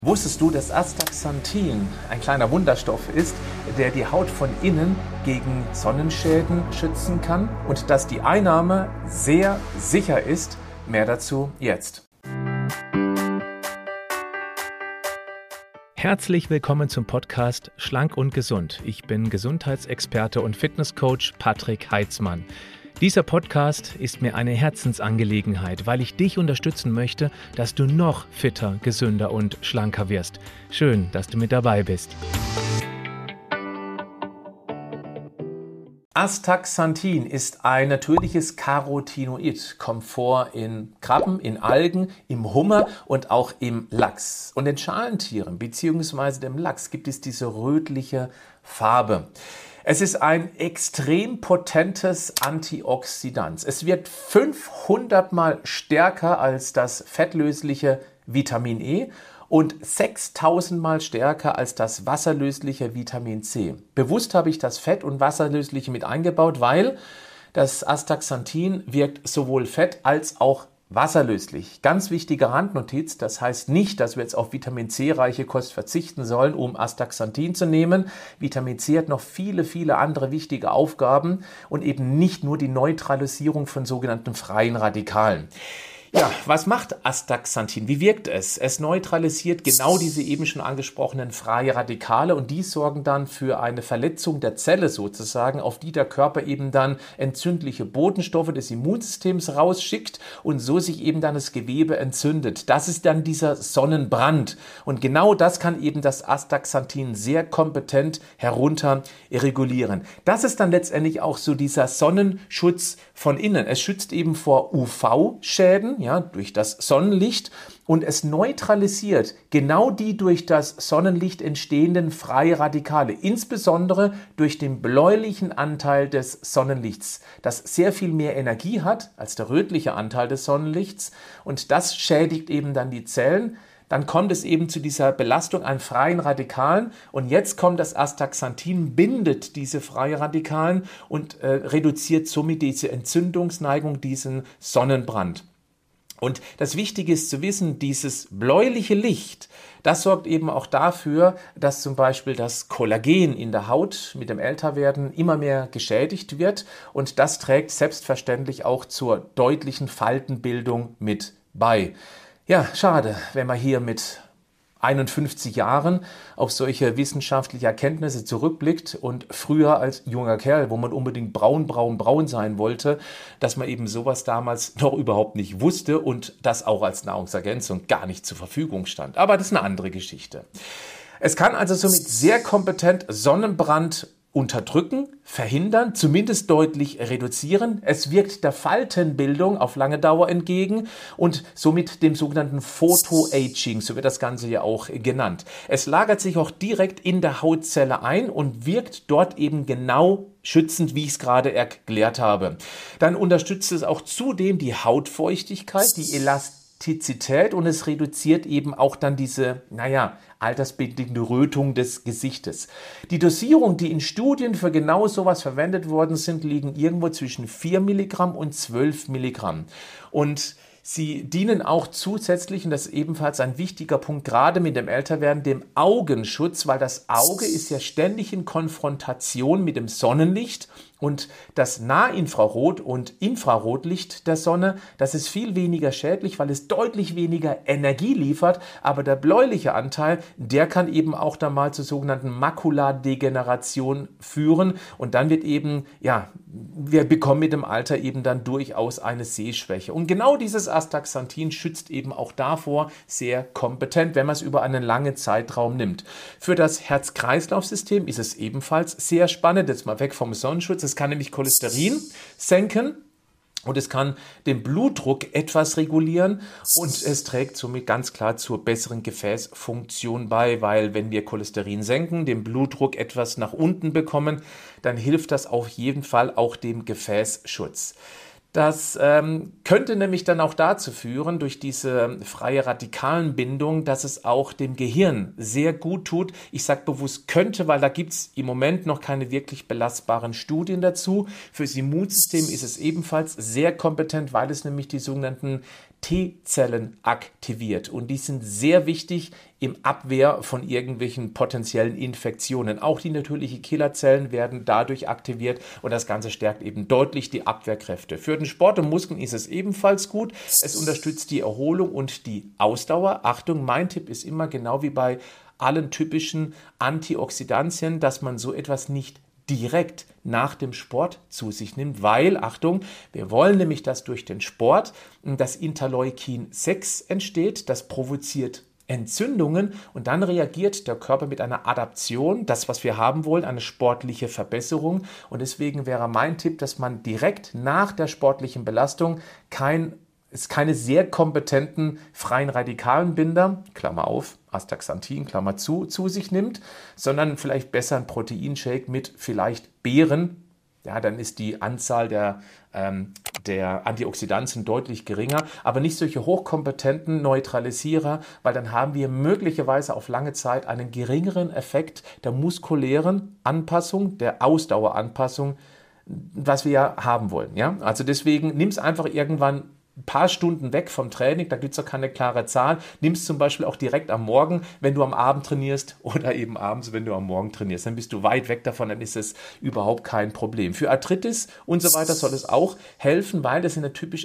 Wusstest du, dass Astaxanthin ein kleiner Wunderstoff ist, der die Haut von innen gegen Sonnenschäden schützen kann und dass die Einnahme sehr sicher ist? Mehr dazu jetzt. Herzlich willkommen zum Podcast Schlank und Gesund. Ich bin Gesundheitsexperte und Fitnesscoach Patrick Heitzmann. Dieser Podcast ist mir eine Herzensangelegenheit, weil ich dich unterstützen möchte, dass du noch fitter, gesünder und schlanker wirst. Schön, dass du mit dabei bist. Astaxanthin ist ein natürliches Carotinoid, kommt vor in Krabben, in Algen, im Hummer und auch im Lachs. Und in Schalentieren bzw. dem Lachs gibt es diese rötliche Farbe. Es ist ein extrem potentes Antioxidant. Es wirkt 500 Mal stärker als das fettlösliche Vitamin E und 6000 Mal stärker als das wasserlösliche Vitamin C. Bewusst habe ich das Fett- und wasserlösliche mit eingebaut, weil das Astaxanthin wirkt sowohl fett- als auch wasserlöslich. Ganz wichtige Randnotiz, das heißt nicht, dass wir jetzt auf Vitamin C-reiche Kost verzichten sollen, um Astaxanthin zu nehmen. Vitamin C hat noch viele andere wichtige Aufgaben und eben nicht nur die Neutralisierung von sogenannten freien Radikalen. Ja, was macht Astaxanthin? Wie wirkt es? Es neutralisiert genau diese eben schon angesprochenen freie Radikale und die sorgen dann für eine Verletzung der Zelle sozusagen, auf die der Körper eben dann entzündliche Botenstoffe des Immunsystems rausschickt und so sich eben dann das Gewebe entzündet. Das ist dann dieser Sonnenbrand und genau das kann eben das Astaxanthin sehr kompetent herunter regulieren. Das ist dann letztendlich auch so dieser Sonnenschutz von innen. Es schützt eben vor UV-Schäden, ja, durch das Sonnenlicht und es neutralisiert genau die durch das Sonnenlicht entstehenden freie Radikale, insbesondere durch den bläulichen Anteil des Sonnenlichts, das sehr viel mehr Energie hat als der rötliche Anteil des Sonnenlichts und das schädigt eben dann die Zellen. Dann kommt es eben zu dieser Belastung an freien Radikalen und jetzt kommt das Astaxanthin, bindet diese freien Radikalen und reduziert somit diese Entzündungsneigung, diesen Sonnenbrand. Und das Wichtige ist zu wissen, dieses bläuliche Licht, das sorgt eben auch dafür, dass zum Beispiel das Kollagen in der Haut mit dem Älterwerden immer mehr geschädigt wird und das trägt selbstverständlich auch zur deutlichen Faltenbildung mit bei. Ja, schade, wenn man hier mit 51 Jahren auf solche wissenschaftliche Erkenntnisse zurückblickt und früher als junger Kerl, wo man unbedingt braun sein wollte, dass man eben sowas damals noch überhaupt nicht wusste und das auch als Nahrungsergänzung gar nicht zur Verfügung stand. Aber das ist eine andere Geschichte. Es kann also somit sehr kompetent Sonnenbrand unterdrücken, verhindern, zumindest deutlich reduzieren. Es wirkt der Faltenbildung auf lange Dauer entgegen und somit dem sogenannten Photoaging, so wird das Ganze ja auch genannt. Es lagert sich auch direkt in der Hautzelle ein und wirkt dort eben genau schützend, wie ich es gerade erklärt habe. Dann unterstützt es auch zudem die Hautfeuchtigkeit, die Elastizität und es reduziert eben auch dann diese, altersbedingte Rötung des Gesichtes. Die Dosierung, die in Studien für genau sowas verwendet worden sind, liegen irgendwo zwischen 4 Milligramm und 12 Milligramm. Und sie dienen auch zusätzlich, und das ist ebenfalls ein wichtiger Punkt, gerade mit dem Älterwerden, dem Augenschutz, weil das Auge ist ja ständig in Konfrontation mit dem Sonnenlicht und das Nahinfrarot- und Infrarotlicht der Sonne, das ist viel weniger schädlich, weil es deutlich weniger Energie liefert, aber der bläuliche Anteil, der kann eben auch dann mal zur sogenannten Makuladegeneration führen und dann wird eben, wir bekommen mit dem Alter eben dann durchaus eine Sehschwäche. Und genau dieses Astaxanthin schützt eben auch davor sehr kompetent, wenn man es über einen langen Zeitraum nimmt. Für das Herz-Kreislauf-System ist es ebenfalls sehr spannend, jetzt mal weg vom Sonnenschutz. Es kann nämlich Cholesterin senken und es kann den Blutdruck etwas regulieren und es trägt somit ganz klar zur besseren Gefäßfunktion bei, weil wenn wir Cholesterin senken, den Blutdruck etwas nach unten bekommen, dann hilft das auf jeden Fall auch dem Gefäßschutz. Das könnte nämlich dann auch dazu führen, durch diese freie Radikalenbindung, dass es auch dem Gehirn sehr gut tut. Ich sage bewusst könnte, weil da gibt es im Moment noch keine wirklich belastbaren Studien dazu. Fürs Immunsystem ist es ebenfalls sehr kompetent, weil es nämlich die sogenannten T-Zellen aktiviert und die sind sehr wichtig im Abwehr von irgendwelchen potenziellen Infektionen. Auch die natürlichen Killerzellen werden dadurch aktiviert und das Ganze stärkt eben deutlich die Abwehrkräfte. Für den Sport und Muskeln ist es ebenfalls gut. Es unterstützt die Erholung und die Ausdauer. Achtung, mein Tipp ist immer genau wie bei allen typischen Antioxidantien, dass man so etwas nicht direkt nach dem Sport zu sich nimmt, weil, Achtung, wir wollen nämlich, dass durch den Sport das Interleukin 6 entsteht, das provoziert Entzündungen und dann reagiert der Körper mit einer Adaption, das, was wir haben wollen, eine sportliche Verbesserung und deswegen wäre mein Tipp, dass man direkt nach der sportlichen Belastung keine sehr kompetenten freien Radikalenbinder, Klammer auf, Astaxanthin, Klammer zu sich nimmt, sondern vielleicht besser ein Proteinshake mit vielleicht Beeren. Ja, dann ist die Anzahl der Antioxidantien deutlich geringer, aber nicht solche hochkompetenten Neutralisierer, weil dann haben wir möglicherweise auf lange Zeit einen geringeren Effekt der muskulären Anpassung, der Ausdaueranpassung, was wir ja haben wollen. Ja? Also deswegen nimm es einfach irgendwann ein paar Stunden weg vom Training, da gibt es auch keine klare Zahl. Nimm es zum Beispiel auch direkt am Morgen, wenn du am Abend trainierst oder eben abends, wenn du am Morgen trainierst. Dann bist du weit weg davon, dann ist es überhaupt kein Problem. Für Arthritis und so weiter soll es auch helfen, weil das sind ja typisch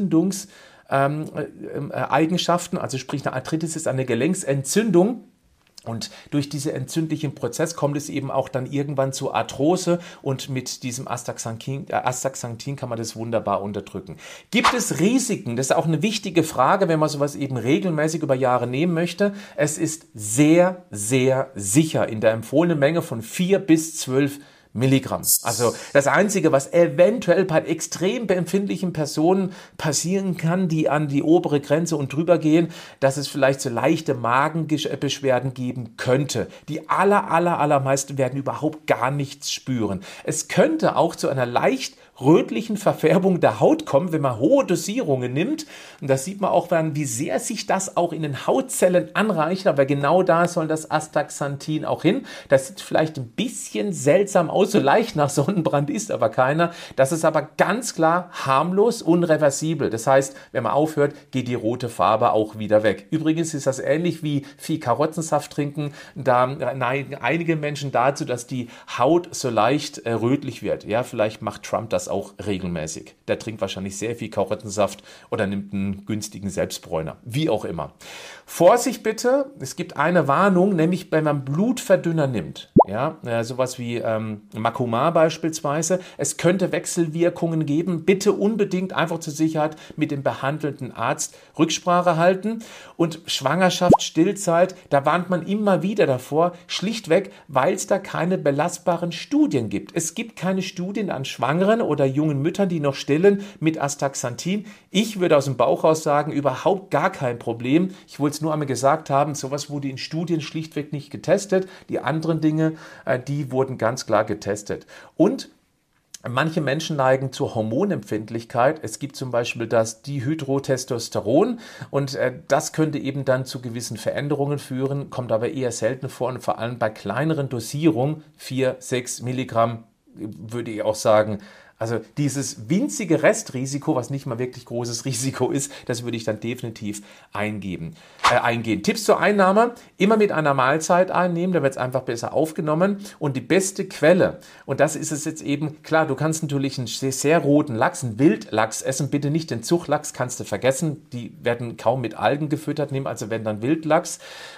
Eigenschaften, also sprich eine Arthritis ist eine Gelenksentzündung. Und durch diesen entzündlichen Prozess kommt es eben auch dann irgendwann zu Arthrose und mit diesem Astaxanthin kann man das wunderbar unterdrücken. Gibt es Risiken? Das ist auch eine wichtige Frage, wenn man sowas eben regelmäßig über Jahre nehmen möchte. Es ist sehr, sehr sicher in der empfohlenen Menge von 4 bis 12 Milligramm. Also das Einzige, was eventuell bei extrem empfindlichen Personen passieren kann, die an die obere Grenze und drüber gehen, dass es vielleicht so leichte Magenbeschwerden geben könnte. Die allermeisten werden überhaupt gar nichts spüren. Es könnte auch zu einer leicht rötlichen Verfärbung der Haut kommen, wenn man hohe Dosierungen nimmt. Und das sieht man auch dann, wie sehr sich das auch in den Hautzellen anreichert. Aber genau da soll das Astaxanthin auch hin. Das sieht vielleicht ein bisschen seltsam aus, so leicht nach Sonnenbrand ist aber keiner. Das ist aber ganz klar harmlos, unreversibel. Das heißt, wenn man aufhört, geht die rote Farbe auch wieder weg. Übrigens ist das ähnlich wie viel Karottensaft trinken. Da neigen einige Menschen dazu, dass die Haut so leicht rötlich wird. Ja, vielleicht macht Trump das auch regelmäßig. Der trinkt wahrscheinlich sehr viel Karottensaft oder nimmt einen günstigen Selbstbräuner. Wie auch immer. Vorsicht bitte, es gibt eine Warnung, nämlich wenn man Blutverdünner nimmt. Ja, sowas wie Macumar beispielsweise. Es könnte Wechselwirkungen geben. Bitte unbedingt einfach zur Sicherheit mit dem behandelnden Arzt Rücksprache halten. Und Schwangerschaft, Stillzeit, da warnt man immer wieder davor, schlichtweg, weil es da keine belastbaren Studien gibt. Es gibt keine Studien an Schwangeren oder jungen Müttern, die noch stillen mit Astaxanthin. Ich würde aus dem Bauch raus sagen, überhaupt gar kein Problem. Ich wollte es nur einmal gesagt haben, sowas wurde in Studien schlichtweg nicht getestet. Die anderen Dinge, die wurden ganz klar getestet. Und manche Menschen neigen zur Hormonempfindlichkeit. Es gibt zum Beispiel das Dihydrotestosteron und das könnte eben dann zu gewissen Veränderungen führen, kommt aber eher selten vor und vor allem bei kleineren Dosierungen, 4, 6 Milligramm, würde ich auch sagen. Also dieses winzige Restrisiko, was nicht mal wirklich großes Risiko ist, das würde ich dann definitiv eingehen. Tipps zur Einnahme, immer mit einer Mahlzeit einnehmen, da wird es einfach besser aufgenommen. Und die beste Quelle, und das ist es jetzt eben, klar, du kannst natürlich einen sehr, sehr roten Lachs, einen Wildlachs essen, bitte nicht den Zuchtlachs, kannst du vergessen, die werden kaum mit Algen gefüttert, nehmen also wenn dann Wildlachs.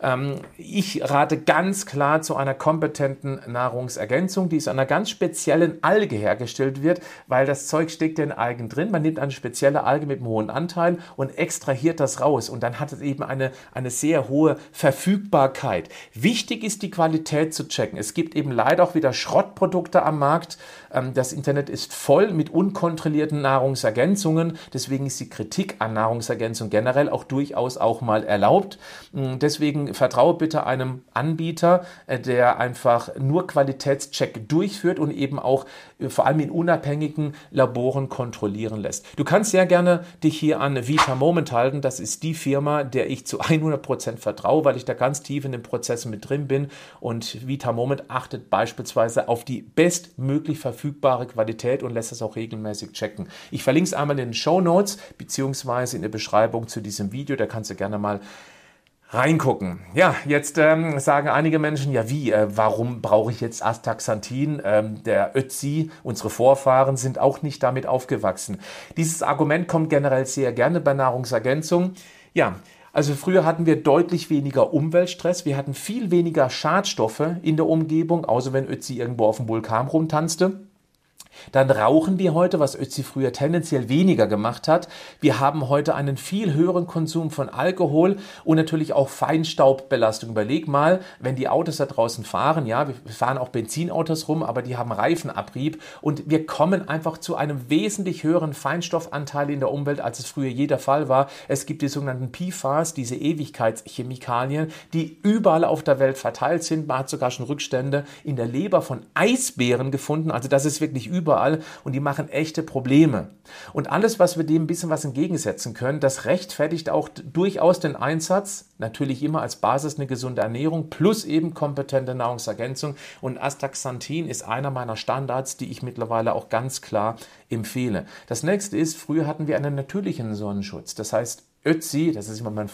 Ich rate ganz klar zu einer kompetenten Nahrungsergänzung, die aus einer ganz speziellen Alge hergestellt wird, weil das Zeug steckt ja in Algen drin. Man nimmt eine spezielle Alge mit einem hohen Anteil und extrahiert das raus und dann hat es eben eine sehr hohe Verfügbarkeit. Wichtig ist, die Qualität zu checken. Es gibt eben leider auch wieder Schrottprodukte am Markt. Das Internet ist voll mit unkontrollierten Nahrungsergänzungen. Deswegen ist die Kritik an Nahrungsergänzung generell auch durchaus auch mal erlaubt. Deswegen vertraue bitte einem Anbieter, der einfach nur Qualitätscheck durchführt und eben auch vor allem in unabhängigen unabhängigen Laboren kontrollieren lässt. Du kannst sehr gerne dich hier an VitaMoment halten. Das ist die Firma, der ich zu 100% vertraue, weil ich da ganz tief in den Prozessen mit drin bin. Und VitaMoment achtet beispielsweise auf die bestmöglich verfügbare Qualität und lässt es auch regelmäßig checken. Ich verlinke es einmal in den Shownotes beziehungsweise in der Beschreibung zu diesem Video. Da kannst du gerne mal reingucken. Ja, jetzt sagen einige Menschen, ja warum brauche ich jetzt Astaxanthin? Der Ötzi, unsere Vorfahren sind auch nicht damit aufgewachsen. Dieses Argument kommt generell sehr gerne bei Nahrungsergänzung. Ja, also früher hatten wir deutlich weniger Umweltstress, wir hatten viel weniger Schadstoffe in der Umgebung, außer wenn Ötzi irgendwo auf dem Vulkan rumtanzte. Dann rauchen wir heute, was Ötzi früher tendenziell weniger gemacht hat. Wir haben heute einen viel höheren Konsum von Alkohol und natürlich auch Feinstaubbelastung. Überleg mal, wenn die Autos da draußen fahren, ja, wir fahren auch Benzinautos rum, aber die haben Reifenabrieb und wir kommen einfach zu einem wesentlich höheren Feinstoffanteil in der Umwelt, als es früher je der Fall war. Es gibt die sogenannten PFAS, diese Ewigkeitschemikalien, die überall auf der Welt verteilt sind. Man hat sogar schon Rückstände in der Leber von Eisbären gefunden, also das ist wirklich überall und die machen echte Probleme. Und alles, was wir dem ein bisschen was entgegensetzen können, das rechtfertigt auch durchaus den Einsatz, natürlich immer als Basis eine gesunde Ernährung plus eben kompetente Nahrungsergänzung. Und Astaxanthin ist einer meiner Standards, die ich mittlerweile auch ganz klar empfehle. Das nächste ist, früher hatten wir einen natürlichen Sonnenschutz. Das heißt, Ötzi, das ist immer mein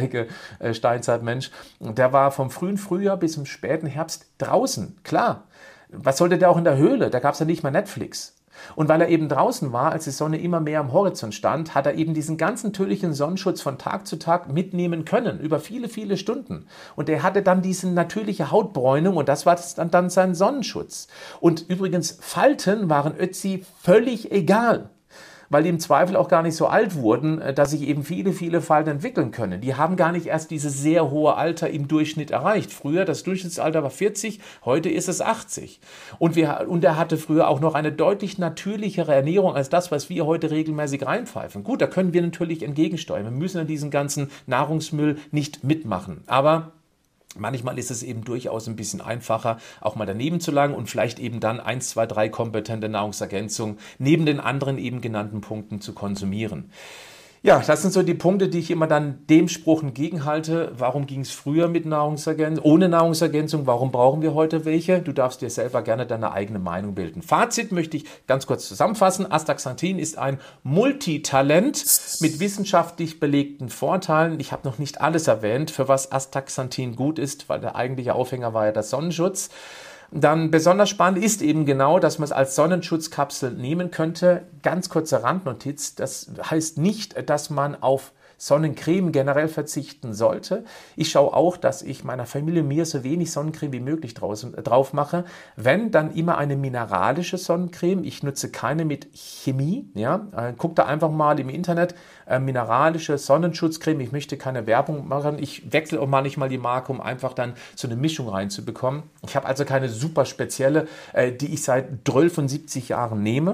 Vorzeige-Steinzeitmensch, der war vom frühen Frühjahr bis zum späten Herbst draußen, klar. Was sollte der auch in der Höhle? Da gab es ja nicht mal Netflix. Und weil er eben draußen war, als die Sonne immer mehr am Horizont stand, hat er eben diesen ganzen natürlichen Sonnenschutz von Tag zu Tag mitnehmen können, über viele, viele Stunden. Und er hatte dann diese natürliche Hautbräunung und das war dann sein Sonnenschutz. Und übrigens, Falten waren Ötzi völlig egal, weil die im Zweifel auch gar nicht so alt wurden, dass sich eben viele, viele Falten entwickeln können. Die haben gar nicht erst dieses sehr hohe Alter im Durchschnitt erreicht. Früher, das Durchschnittsalter war 40, heute ist es 80. Und er hatte früher auch noch eine deutlich natürlichere Ernährung als das, was wir heute regelmäßig reinpfeifen. Gut, da können wir natürlich entgegensteuern. Wir müssen an diesen ganzen Nahrungsmüll nicht mitmachen. Aber manchmal ist es eben durchaus ein bisschen einfacher, auch mal daneben zu langen und vielleicht eben dann 1, 2, 3 kompetente Nahrungsergänzungen neben den anderen eben genannten Punkten zu konsumieren. Ja, das sind so die Punkte, die ich immer dann dem Spruch entgegenhalte. Warum ging es früher mit Nahrungsergänzung, ohne Nahrungsergänzung? Warum brauchen wir heute welche? Du darfst dir selber gerne deine eigene Meinung bilden. Fazit möchte ich ganz kurz zusammenfassen. Astaxanthin ist ein Multitalent mit wissenschaftlich belegten Vorteilen. Ich habe noch nicht alles erwähnt, für was Astaxanthin gut ist, weil der eigentliche Aufhänger war ja der Sonnenschutz. Dann besonders spannend ist eben genau, dass man es als Sonnenschutzkapsel nehmen könnte. Ganz kurze Randnotiz, das heißt nicht, dass man auf Sonnencreme generell verzichten sollte. Ich schaue auch, dass ich meiner Familie mir so wenig Sonnencreme wie möglich drauf mache. Wenn, dann immer eine mineralische Sonnencreme. Ich nutze keine mit Chemie. Ja? Guck da einfach mal im Internet, mineralische Sonnenschutzcreme. Ich möchte keine Werbung machen. Ich wechsle auch manchmal die Marke, um einfach dann so eine Mischung reinzubekommen. Ich habe also keine super spezielle, die ich seit 70 Jahren nehme.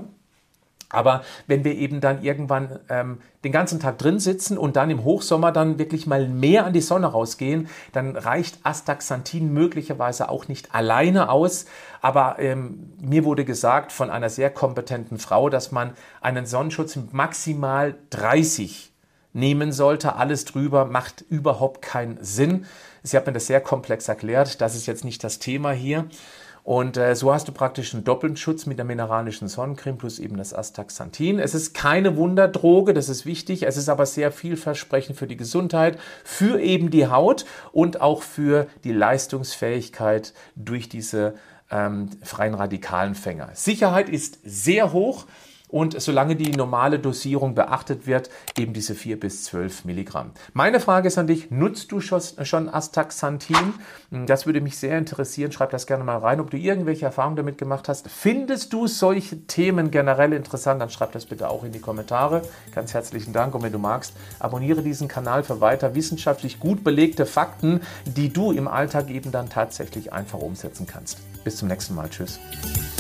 Aber wenn wir eben dann irgendwann den ganzen Tag drin sitzen und dann im Hochsommer dann wirklich mal mehr an die Sonne rausgehen, dann reicht Astaxanthin möglicherweise auch nicht alleine aus. Aber mir wurde gesagt von einer sehr kompetenten Frau, dass man einen Sonnenschutz mit maximal 30 nehmen sollte. Alles drüber macht überhaupt keinen Sinn. Sie hat mir das sehr komplex erklärt. Das ist jetzt nicht das Thema hier. Und so hast du praktisch einen doppelten Schutz mit der mineralischen Sonnencreme plus eben das Astaxanthin. Es ist keine Wunderdroge, das ist wichtig. Es ist aber sehr vielversprechend für die Gesundheit, für eben die Haut und auch für die Leistungsfähigkeit durch diese freien Radikalenfänger. Sicherheit ist sehr hoch. Und solange die normale Dosierung beachtet wird, eben diese 4 bis 12 Milligramm. Meine Frage ist an dich, nutzt du schon Astaxanthin? Das würde mich sehr interessieren. Schreib das gerne mal rein, ob du irgendwelche Erfahrungen damit gemacht hast. Findest du solche Themen generell interessant? Dann schreib das bitte auch in die Kommentare. Ganz herzlichen Dank und wenn du magst, abonniere diesen Kanal für weiter wissenschaftlich gut belegte Fakten, die du im Alltag eben dann tatsächlich einfach umsetzen kannst. Bis zum nächsten Mal. Tschüss.